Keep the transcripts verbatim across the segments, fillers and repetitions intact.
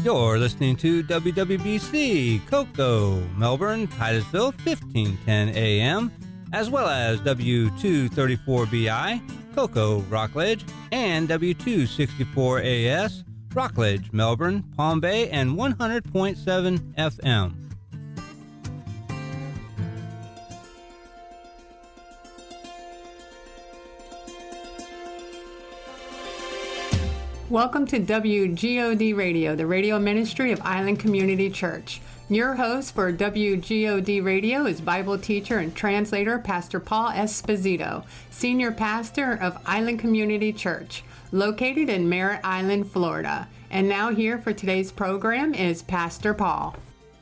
You're listening to W W B C, Cocoa, Melbourne, Titusville, fifteen ten A M, as well as W two thirty-four B I, Cocoa, Rockledge, and W two sixty-four A S, Rockledge, Melbourne, Palm Bay, and one hundred point seven F M. Welcome to W G O D Radio, the radio ministry of Island Community Church. Your host for W G O D Radio is Bible teacher and translator Pastor Paul Esposito, senior pastor of Island Community Church, located in Merritt Island, Florida. And now here for today's program is Pastor Paul.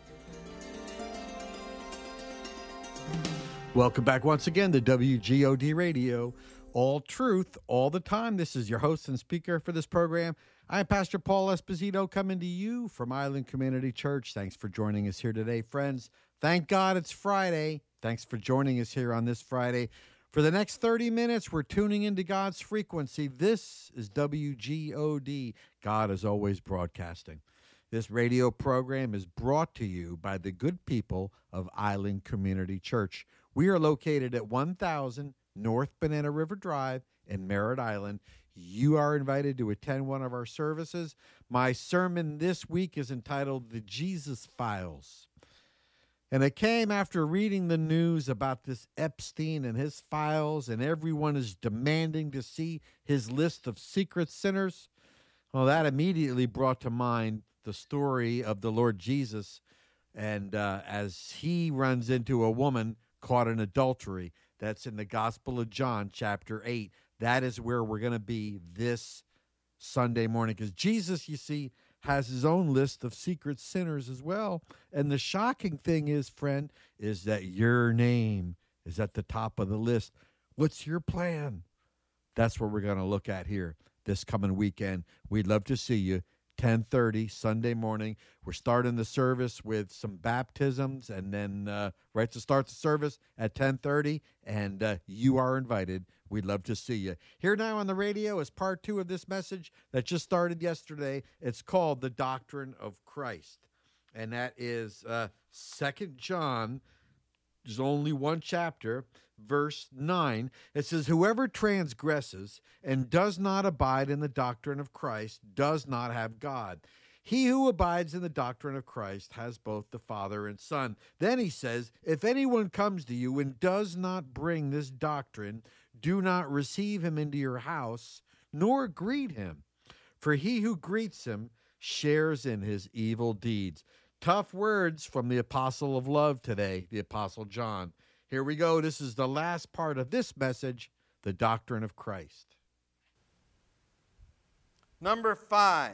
Welcome back once again to W G O D Radio. All truth, all the time. This is your host and speaker for this program. I'm Pastor Paul Esposito, coming to you from Island Community Church. Thanks for joining us here today, friends. Thank God it's Friday. Thanks for joining us here on this Friday. For the next thirty minutes, we're tuning into God's frequency. This is W G O D. God is always broadcasting. This radio program is brought to you by the good people of Island Community Church. We are located at one thousand North Banana River Drive in Merritt Island. You are invited to attend one of our services. My sermon this week is entitled The Jesus Files. And it came after reading the news about this Epstein and his files, and everyone is demanding to see his list of secret sinners. Well, that immediately brought to mind the story of the Lord Jesus, and uh, as he runs into a woman caught in adultery. That's in the Gospel of John, chapter eight. That is where we're going to be this Sunday morning. Because Jesus, you see, has his own list of secret sinners as well. And the shocking thing is, friend, is that your name is at the top of the list. What's your plan? That's what we're going to look at here this coming weekend. We'd love to see you. ten thirty Sunday morning. We're starting the service with some baptisms, and then uh, right to start the service at ten thirty, and uh, you are invited. We'd love to see you. Here now on the radio is part two of this message that just started yesterday. It's called The Doctrine of Christ, and that is uh, Second John. There's only one chapter, verse nine. It says, whoever transgresses and does not abide in the doctrine of Christ does not have God. He who abides in the doctrine of Christ has both the Father and Son. Then he says, if anyone comes to you and does not bring this doctrine, do not receive him into your house, nor greet him. For he who greets him shares in his evil deeds. Tough words from the apostle of love today, the Apostle John. Here we go. This is the last part of this message, the doctrine of Christ. Number five,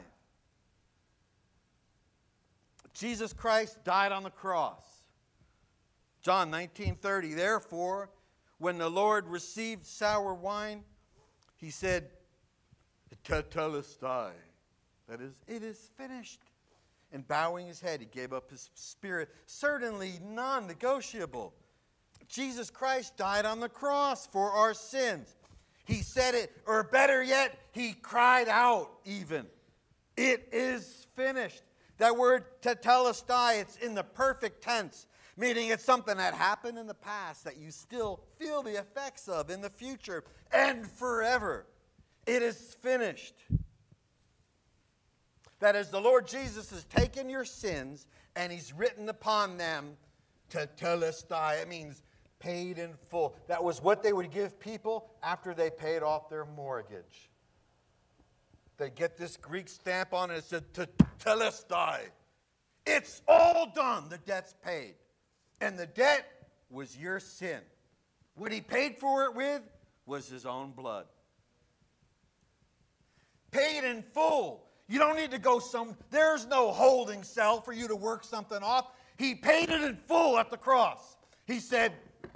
Jesus Christ died on the cross. John nineteen thirty, therefore, when the Lord received sour wine, he said, Tetelestai, that is, it is finished. And bowing his head, he gave up his spirit. Certainly non-negotiable. Jesus Christ died on the cross for our sins. He said it, or better yet, he cried out even. It is finished. That word tetelestai, it's in the perfect tense, meaning it's something that happened in the past that you still feel the effects of in the future and forever. It is finished. That is, the Lord Jesus has taken your sins and he's written upon them tetelestai. It means paid in full. That was what they would give people after they paid off their mortgage. They get this Greek stamp on it. It said tetelestai. It's all done. The debt's paid. And the debt was your sin. What he paid for it with was his own blood. Paid in full. You don't need to go some, there's no holding cell for you to work something off. He paid it in full at the cross. He said,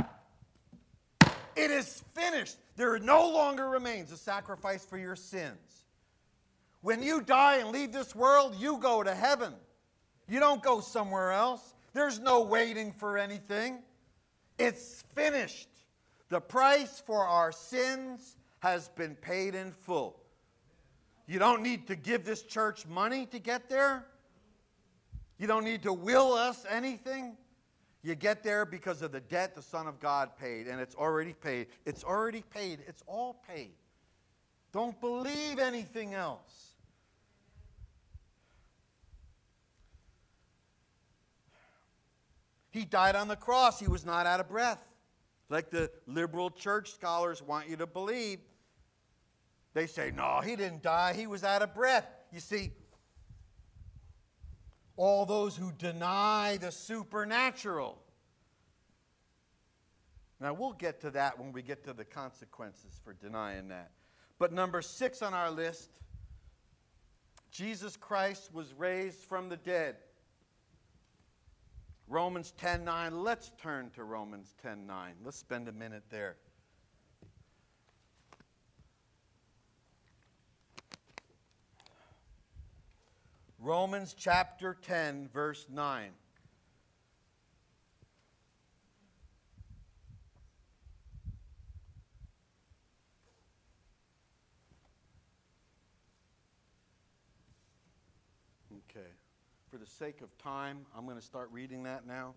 it is finished. There no longer remains a sacrifice for your sins. When you die and leave this world, you go to heaven. You don't go somewhere else. There's no waiting for anything. It's finished. The price for our sins has been paid in full. You don't need to give this church money to get there. You don't need to will us anything. You get there because of the debt the Son of God paid, and it's already paid. It's already paid. It's all paid. Don't believe anything else. He died on the cross. He was not out of breath, like the liberal church scholars want you to believe. They say, no, he didn't die. He was out of breath. You see, all those who deny the supernatural. Now, we'll get to that when we get to the consequences for denying that. But number six on our list, Jesus Christ was raised from the dead. Romans ten nine. Let's turn to Romans ten nine. Let's spend a minute there. Romans chapter ten, verse nine. Okay. For the sake of time, I'm going to start reading that now.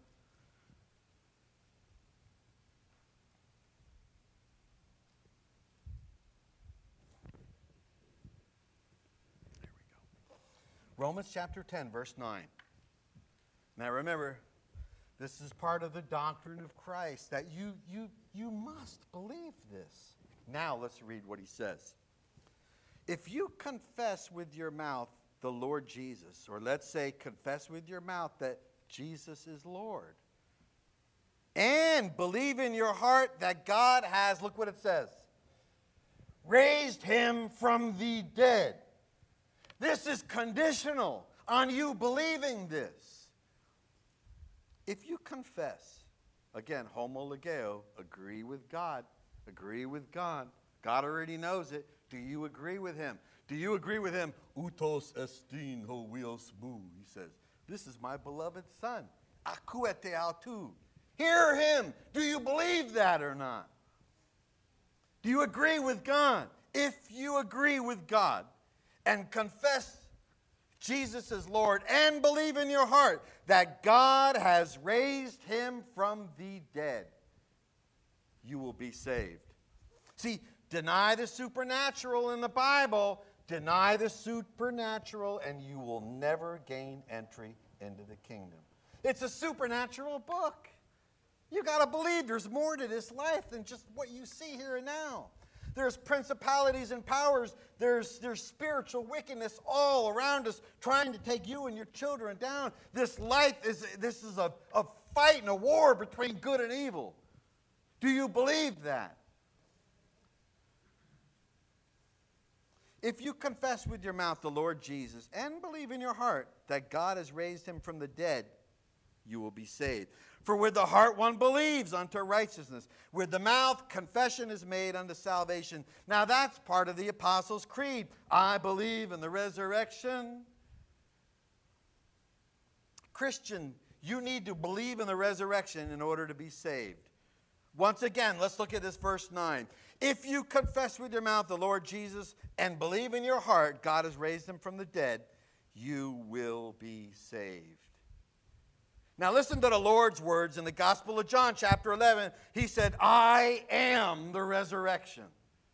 Romans chapter ten, verse nine. Now remember, this is part of the doctrine of Christ, that you, you, you must believe this. Now let's read what he says. If you confess with your mouth the Lord Jesus, or let's say confess with your mouth that Jesus is Lord, and believe in your heart that God has, look what it says, raised him from the dead. This is conditional on you believing this. If you confess, again, homologeo, agree with God, agree with God. God already knows it. Do you agree with him? Do you agree with him? Utos estin hoios mu. He says, this is my beloved son. Akuete autu. Hear him. Do you believe that or not? Do you agree with God? If you agree with God and confess Jesus as Lord and believe in your heart that God has raised him from the dead, you will be saved. See, deny the supernatural in the Bible, deny the supernatural, and you will never gain entry into the kingdom. It's a supernatural book. You got to believe there's more to this life than just what you see here and now. There's principalities and powers. There's, there's spiritual wickedness all around us trying to take you and your children down. This life is, this is a, a fight and a war between good and evil. Do you believe that? If you confess with your mouth the Lord Jesus and believe in your heart that God has raised him from the dead, you will be saved. For with the heart one believes unto righteousness. With the mouth confession is made unto salvation. Now that's part of the Apostles' Creed. I believe in the resurrection. Christian, you need to believe in the resurrection in order to be saved. Once again, let's look at this verse nine. If you confess with your mouth the Lord Jesus and believe in your heart God has raised him from the dead, you will be saved. Now listen to the Lord's words in the Gospel of John, chapter eleven. He said, I am the resurrection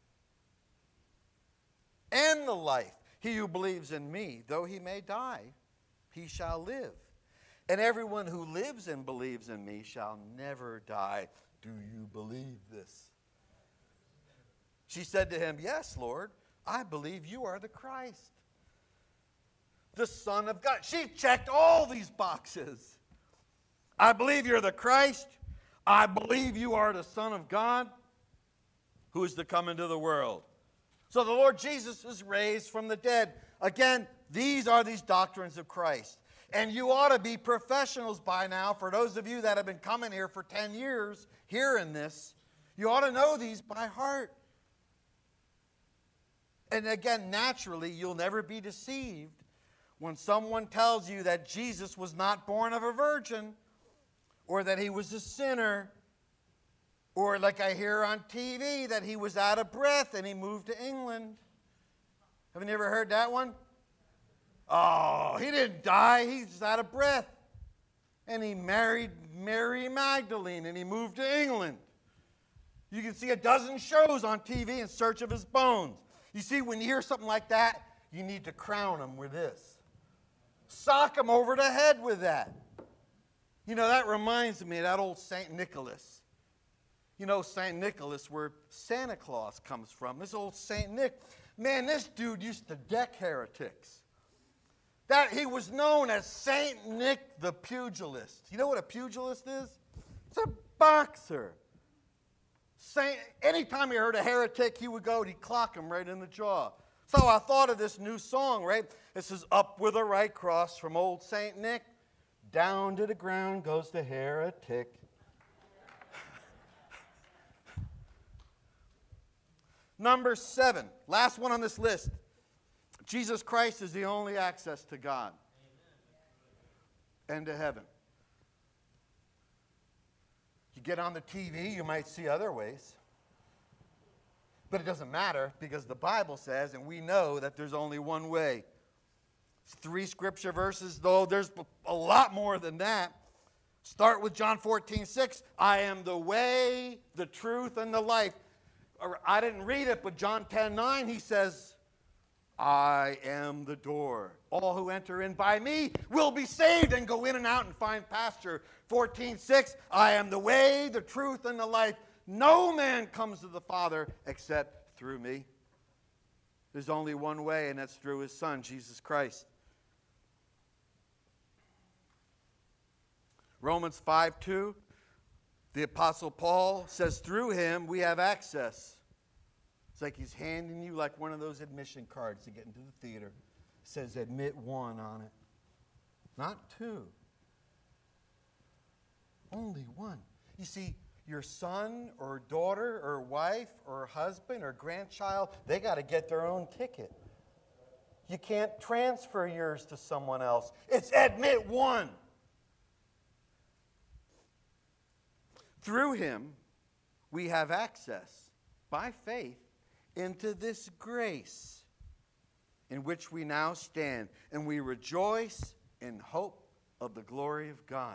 and the life. He who believes in me, though he may die, he shall live. And everyone who lives and believes in me shall never die. Do you believe this? She said to him, yes, Lord, I believe you are the Christ, the Son of God. She checked all these boxes. I believe you're the Christ. I believe you are the Son of God who is to come into the world. So the Lord Jesus is raised from the dead. Again, these are these doctrines of Christ. And you ought to be professionals by now. For those of you that have been coming here for ten years, hearing this, you ought to know these by heart. And again, naturally, you'll never be deceived when someone tells you that Jesus was not born of a virgin, or that he was a sinner, or like I hear on T V, that he was out of breath and he moved to England. Have you ever heard that one? Oh, he didn't die. He's just out of breath. And he married Mary Magdalene, and he moved to England. You can see a dozen shows on T V in search of his bones. You see, when you hear something like that, you need to crown him with this. Sock him over the head with that. You know, that reminds me of that old Saint Nicholas. You know, Saint Nicholas, where Santa Claus comes from. This old Saint Nick. Man, this dude used to deck heretics. That he was known as Saint Nick the Pugilist. You know what a pugilist is? It's a boxer. Saint, anytime he heard a heretic, he would go and he'd clock him right in the jaw. So I thought of this new song, right? This is Up with a Right Cross from old Saint Nick. Down to the ground goes the heretic. Number seven, last one on this list. Jesus Christ is the only access to God and to heaven. You get on the T V, you might see other ways. But it doesn't matter because the Bible says, and we know that there's only one way. It's three scripture verses, though there's a lot more than that. Start with John fourteen six. I am the way, the truth, and the life. I didn't read it, but John ten nine, he says, I am the door. All who enter in by me will be saved and go in and out and find pasture. fourteen six, I am the way, the truth, and the life. No man comes to the Father except through me. There's only one way, and that's through his Son, Jesus Christ. Romans five two, the Apostle Paul says, through him we have access. It's like he's handing you like one of those admission cards to get into the theater. It says admit one on it. Not two. Only one. You see, your son or daughter or wife or husband or grandchild, they got to get their own ticket. You can't transfer yours to someone else. It's admit one. Through him, we have access by faith into this grace in which we now stand, and we rejoice in hope of the glory of God.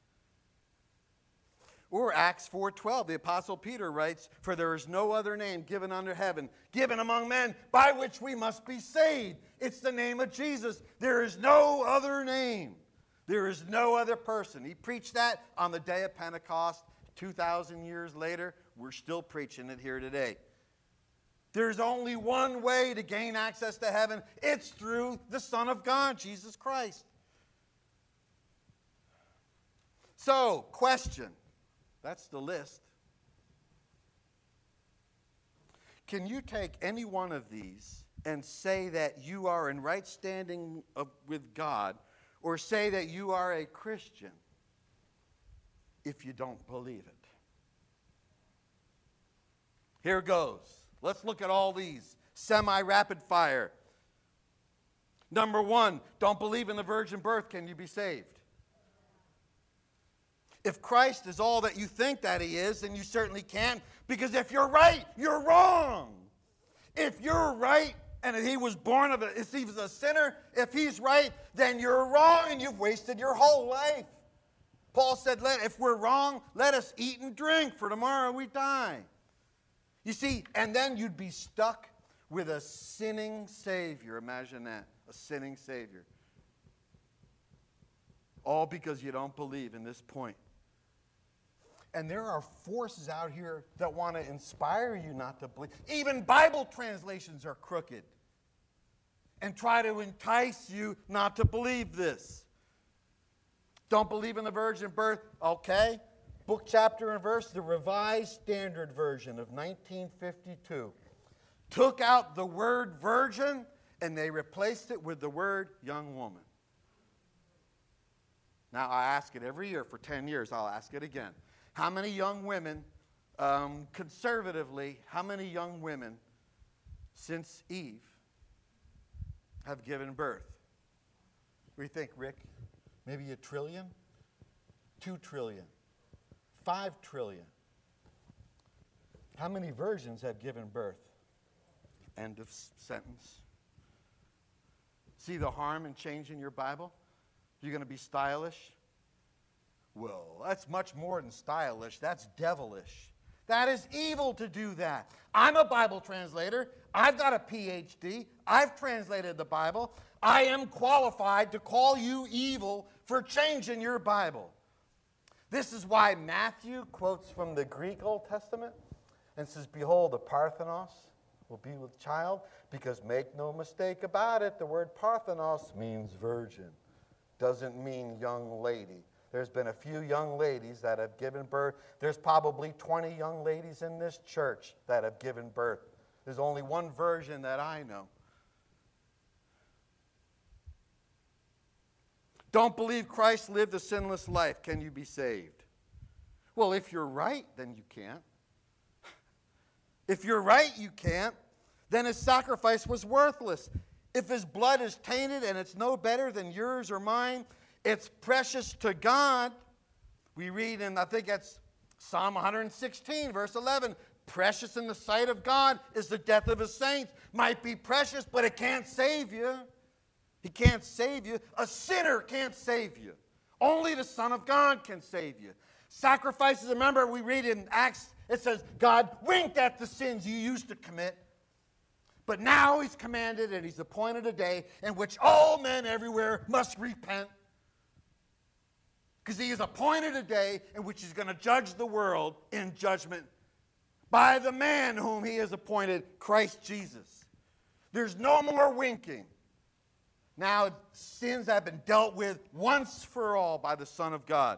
Or Acts four twelve, the Apostle Peter writes, for there is no other name given under heaven, given among men, by which we must be saved. It's the name of Jesus. There is no other name. There is no other person. He preached that on the day of Pentecost. two thousand years later, we're still preaching it here today. There's only one way to gain access to heaven. It's through the Son of God, Jesus Christ. So, question. That's the list. Can you take any one of these and say that you are in right standing of, with God, or say that you are a Christian if you don't believe it? Here goes. Let's look at all these. Semi-rapid fire. Number one, don't believe in the virgin birth. Can you be saved? If Christ is all that you think that he is, then you certainly can't. Because if you're right, you're wrong. If you're right, and he was born of a, if he was a sinner, if he's right, then you're wrong and you've wasted your whole life. Paul said, let, if we're wrong, let us eat and drink, for tomorrow we die. You see, and then you'd be stuck with a sinning Savior. Imagine that, a sinning Savior. All because you don't believe in this point. And there are forces out here that want to inspire you not to believe. Even Bible translations are crooked and try to entice you not to believe this. Don't believe in the virgin birth? Okay. Book, chapter, and verse, the Revised Standard Version of nineteen fifty-two. Took out the word virgin and they replaced it with the word young woman. Now, I ask it every year for ten years. I'll ask it again. How many young women, um, conservatively, how many young women since Eve have given birth? What do you think, Rick? Maybe a trillion? Two trillion? Five trillion? How many virgins have given birth? End of sentence. See the harm in changing your Bible? You're going to be stylish? Well, that's much more than stylish. That's devilish. That is evil to do that. I'm a Bible translator. I've got a P H D. I've translated the Bible. I am qualified to call you evil for changing your Bible. This is why Matthew quotes from the Greek Old Testament and says, behold, the Parthenos will be with child, because make no mistake about it, the word Parthenos means virgin. Doesn't mean young lady. There's been a few young ladies that have given birth. There's probably twenty young ladies in this church that have given birth. There's only one version that I know. Don't believe Christ lived a sinless life. Can you be saved? Well, if you're right, then you can't. If you're right, you can't. Then his sacrifice was worthless. If his blood is tainted and it's no better than yours or mine, it's precious to God. We read in, I think that's Psalm one sixteen, verse eleven. Precious in the sight of God is the death of his saints. Might be precious, but it can't save you. He can't save you. A sinner can't save you. Only the Son of God can save you. Sacrifices, remember we read in Acts, it says, God winked at the sins you used to commit. But now he's commanded and he's appointed a day in which all men everywhere must repent. Because he has appointed a day in which he's going to judge the world in judgment by the man whom he has appointed, Christ Jesus. There's no more winking. Now sins have been dealt with once for all by the Son of God.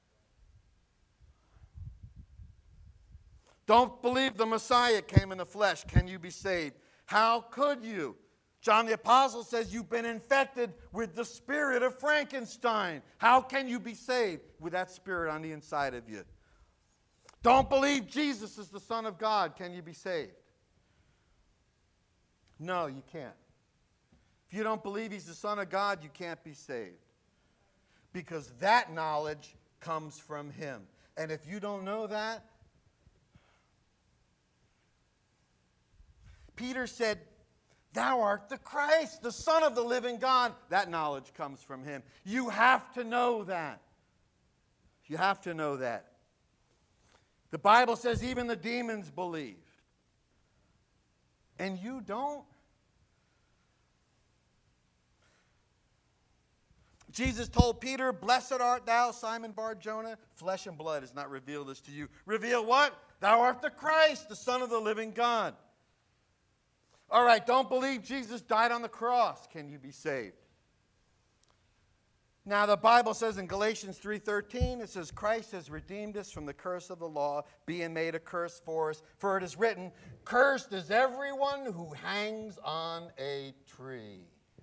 Don't believe the Messiah came in the flesh. Can you be saved? How could you? John the Apostle says you've been infected with the spirit of Frankenstein. How can you be saved with that spirit on the inside of you? Don't believe Jesus is the Son of God. Can you be saved? No, you can't. If you don't believe he's the Son of God, you can't be saved. Because that knowledge comes from him. And if you don't know that, Peter said, thou art the Christ, the Son of the living God. That knowledge comes from him. You have to know that. You have to know that. The Bible says even the demons believe. And you don't? Jesus told Peter, blessed art thou, Simon Bar-Jonah. Flesh and blood has not revealed this to you. Reveal what? Thou art the Christ, the Son of the living God. All right, don't believe Jesus died on the cross. Can you be saved? Now, the Bible says in Galatians three thirteen, it says, Christ has redeemed us from the curse of the law, being made a curse for us. For it is written, cursed is everyone who hangs on a tree.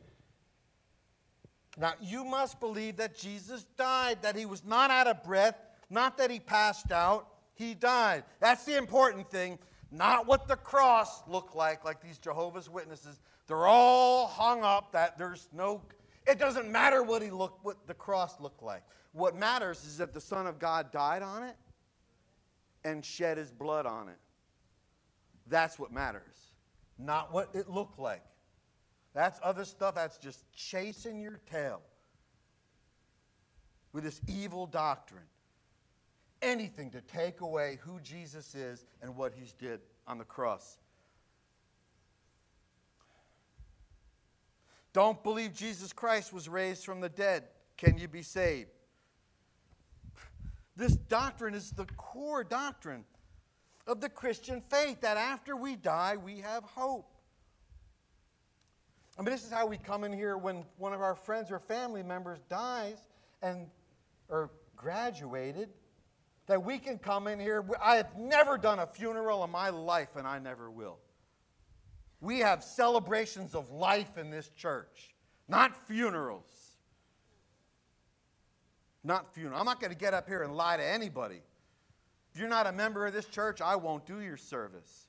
Now, you must believe that Jesus died, that he was not out of breath, not that he passed out. He died. That's the important thing. Not what the cross looked like, like these Jehovah's Witnesses. They're all hung up that there's no... It doesn't matter what he looked, what the cross looked like. What matters is that the Son of God died on it and shed his blood on it. That's what matters. Not what it looked like. That's other stuff that's just chasing your tail with this evil doctrine. Anything to take away who Jesus is and what he's did on the cross. Don't believe Jesus Christ was raised from the dead. Can you be saved? This doctrine is the core doctrine of the Christian faith, that after we die, we have hope. I mean, this is how we come in here when one of our friends or family members dies and or graduated, that we can come in here. I have never done a funeral in my life, and I never will. We have celebrations of life in this church, not funerals. Not funerals. I'm not going to get up here and lie to anybody. If you're not a member of this church, I won't do your service.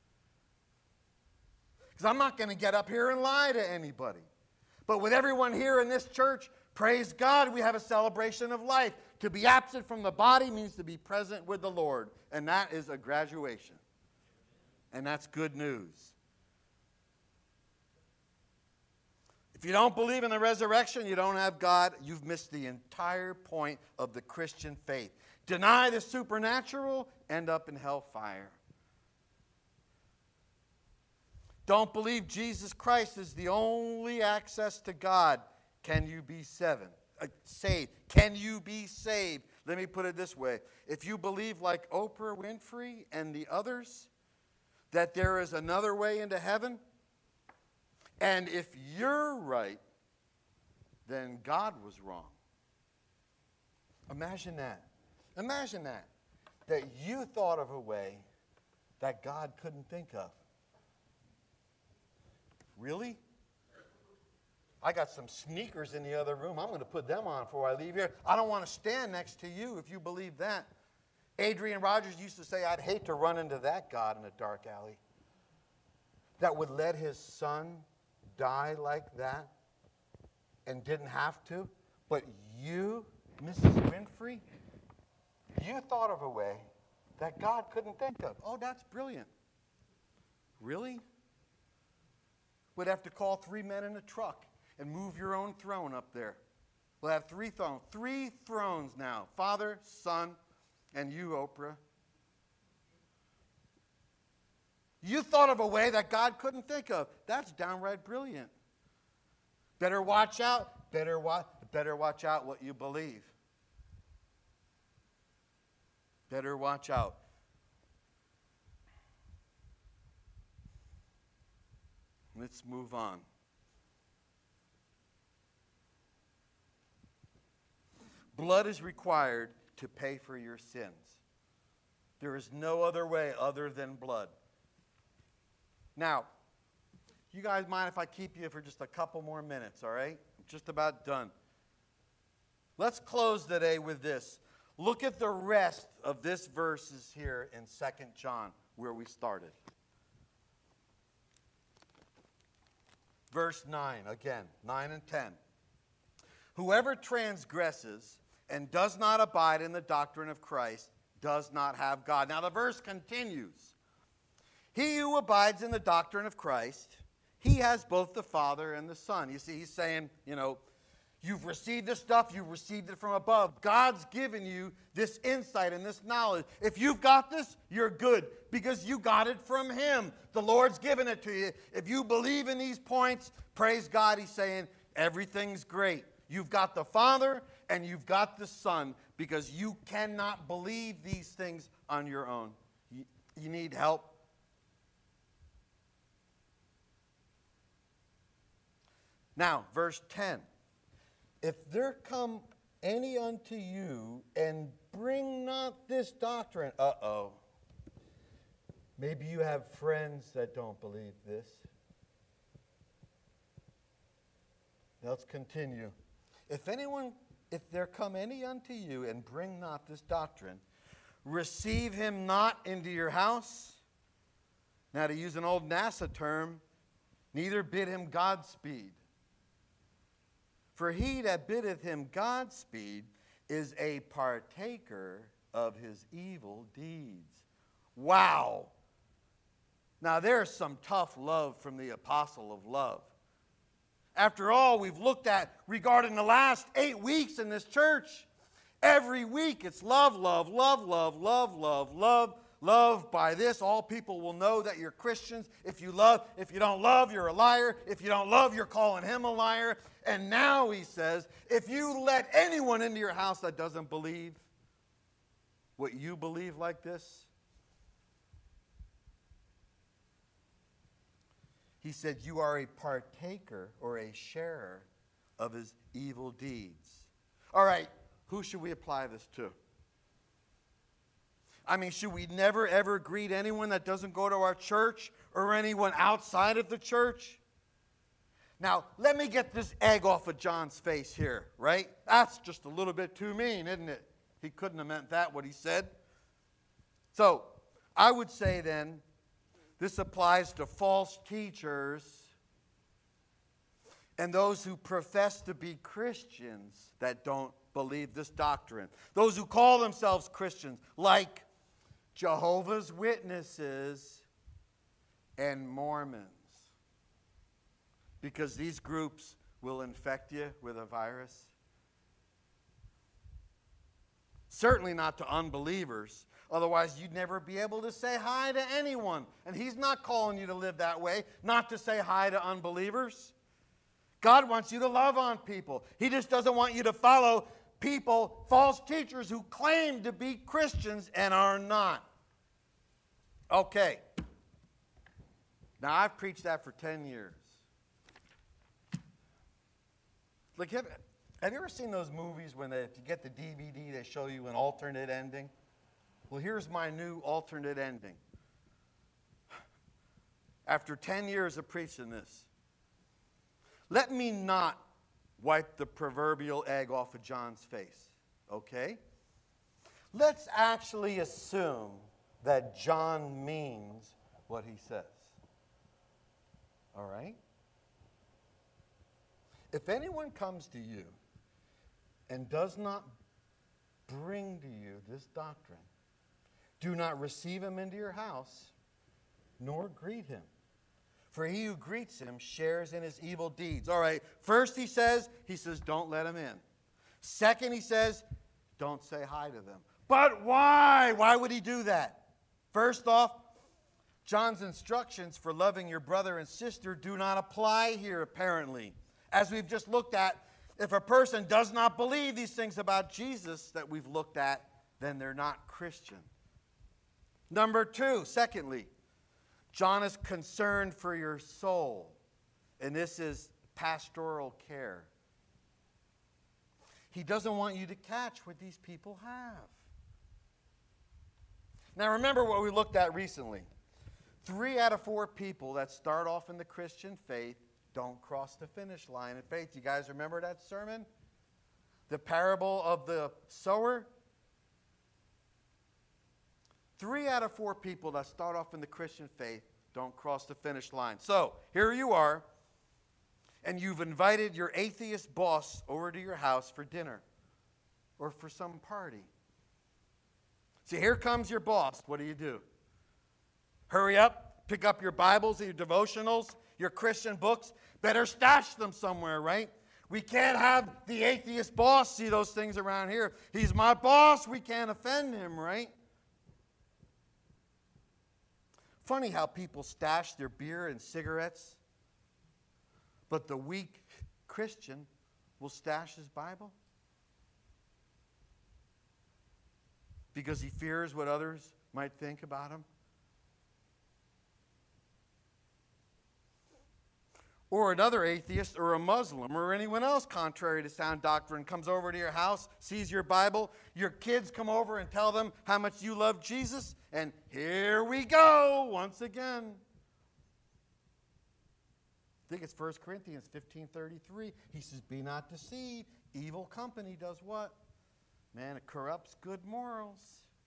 Because I'm not going to get up here and lie to anybody. But with everyone here in this church, praise God, we have a celebration of life. To be absent from the body means to be present with the Lord. And that is a graduation. And that's good news. If you don't believe in the resurrection, you don't have God. You've missed the entire point of the Christian faith. Deny the supernatural, end up in hellfire. Don't believe Jesus Christ is the only access to God. Can you be seven, uh, saved? Can you be saved? Let me put it this way. If you believe like Oprah Winfrey and the others, that there is another way into heaven, and if you're right, then God was wrong. Imagine that. Imagine that. That you thought of a way that God couldn't think of. Really? I got some sneakers in the other room. I'm going to put them on before I leave here. I don't want to stand next to you if you believe that. Adrian Rogers used to say, I'd hate to run into that God in a dark alley that would let his son die like that and didn't have to. But you, Missus Winfrey, you thought of a way that God couldn't think of. Oh, that's brilliant. Really? Would have to call three men in a truck and move your own throne up there. We'll have three thrones. Three thrones now. Father, Son, and you, Oprah. You thought of a way that God couldn't think of. That's downright brilliant. Better watch out. Better, wa- better watch out what you believe. Better watch out. Let's move on. Blood is required to pay for your sins. There is no other way other than blood. Now, you guys mind if I keep you for just a couple more minutes, all right? I'm just about done. Let's close today with this. Look at the rest of this verses here in Second John, where we started. Verse nine, again, nine and ten. Whoever transgresses and does not abide in the doctrine of Christ does not have God. Now the verse continues. He who abides in the doctrine of Christ, he has both the Father and the Son. You see, he's saying, you know, you've received this stuff, you've received it from above. God's given you this insight and this knowledge. If you've got this, you're good because you got it from him. The Lord's given it to you. If you believe in these points, praise God, he's saying everything's great. You've got the Father and you've got the Son because you cannot believe these things on your own. You, you need help. Now, verse ten. If there come any unto you and bring not this doctrine, uh-oh. Maybe you have friends that don't believe this. Let's continue. If anyone, if there come any unto you and bring not this doctrine, receive him not into your house. Now, to use an old NASA term, neither bid him Godspeed. For he that biddeth him Godspeed is a partaker of his evil deeds. Wow. Now there's some tough love from the apostle of love. After all, we've looked at regarding the last eight weeks in this church. Every week it's love, love, love, love, love, love, love. Love, by this all people will know that you're Christians. If you love, if you don't love, you're a liar. If you don't love, you're calling him a liar. And now he says, if you let anyone into your house that doesn't believe what you believe like this, he said, you are a partaker or a sharer of his evil deeds. All right, who should we apply this to? I mean, should we never, ever greet anyone that doesn't go to our church or anyone outside of the church? Now, let me get this egg off of John's face here, right? That's just a little bit too mean, isn't it? He couldn't have meant that, what he said. So, I would say then, this applies to false teachers and those who profess to be Christians that don't believe this doctrine. Those who call themselves Christians, like Jehovah's Witnesses and Mormons. Because these groups will infect you with a virus. Certainly not to unbelievers. Otherwise, you'd never be able to say hi to anyone. And he's not calling you to live that way, not to say hi to unbelievers. God wants you to love on people. He just doesn't want you to follow people, false teachers who claim to be Christians and are not. Okay. Now, I've preached that for ten years. Like, have, have you ever seen those movies when they, if you get the D V D, they show you an alternate ending? Well, here's my new alternate ending. After ten years of preaching this, let me not wipe the proverbial egg off of John's face, okay? Let's actually assume that John means what he says. All right? If anyone comes to you and does not bring to you this doctrine, do not receive him into your house, nor greet him. For he who greets him shares in his evil deeds. All right, first he says, he says, don't let him in. Second, he says, don't say hi to them. But why? Why would he do that? First off, John's instructions for loving your brother and sister do not apply here, apparently. As we've just looked at, if a person does not believe these things about Jesus that we've looked at, then they're not Christian. Number two, secondly, John is concerned for your soul, and this is pastoral care. He doesn't want you to catch what these people have. Now remember what we looked at recently. Three out of four people that start off in the Christian faith don't cross the finish line in faith. You guys remember that sermon? The parable of the sower? Three out of four people that start off in the Christian faith don't cross the finish line. So, here you are, and you've invited your atheist boss over to your house for dinner or for some party. See, here comes your boss. What do you do? Hurry up, pick up your Bibles, your devotionals, your Christian books. Better stash them somewhere, right? We can't have the atheist boss see those things around here. He's my boss. We can't offend him, right? Funny how people stash their beer and cigarettes, but the weak Christian will stash his Bible because he fears what others might think about him. Or another atheist or a Muslim or anyone else contrary to sound doctrine comes over to your house, sees your Bible, your kids come over and tell them how much you love Jesus, and here we go once again. I think it's First Corinthians fifteen thirty-three. He says, be not deceived. Evil company does what? Man, it corrupts good morals.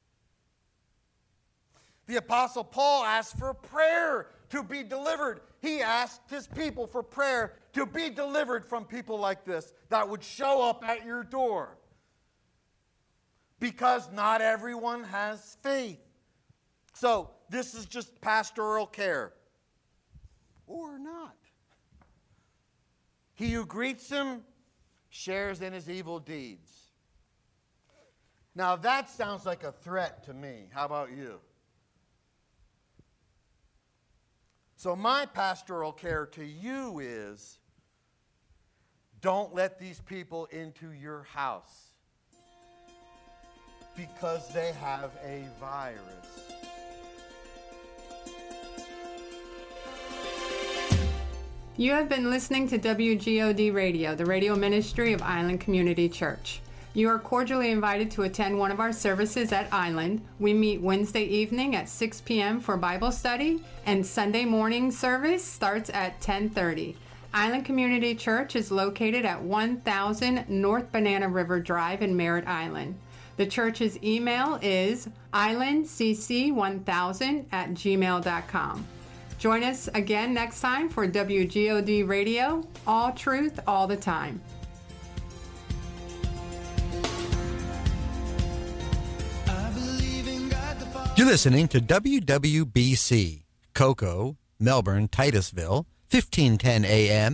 The Apostle Paul asked for prayer to be delivered. He asked his people for prayer to be delivered from people like this that would show up at your door. Because not everyone has faith. So this is just pastoral care. Or not. He who greets him shares in his evil deeds. Now that sounds like a threat to me. How about you? So my pastoral care to you is, don't let these people into your house because they have a virus. You have been listening to W G O D Radio, the radio ministry of Island Community Church. You are cordially invited to attend one of our services at Island. We meet Wednesday evening at six p.m. for Bible study, and Sunday morning service starts at ten thirty. Island Community Church is located at one thousand North Banana River Drive in Merritt Island. The church's email is island c c one thousand at gmail dot com. Join us again next time for W G O D Radio, all truth, all the time. You're listening to W W B C, Cocoa, Melbourne, Titusville, fifteen ten A M,